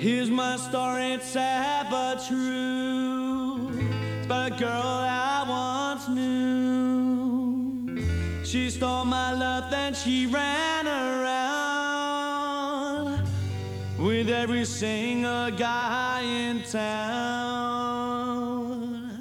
Here's my story, it's sad but true. It's about a girl I once knew. She stole my love, then she ran around with every single guy in town.